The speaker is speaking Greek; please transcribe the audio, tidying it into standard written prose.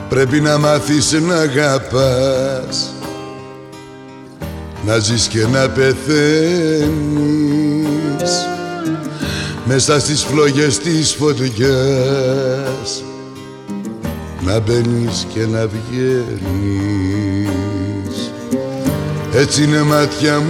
Πρέπει να μάθεις να αγαπάς, να ζεις και να πεθαίνεις μέσα στις φλόγες της φωτιάς, να μπαίνεις και να βγαίνεις. Έτσι είναι μάτια μου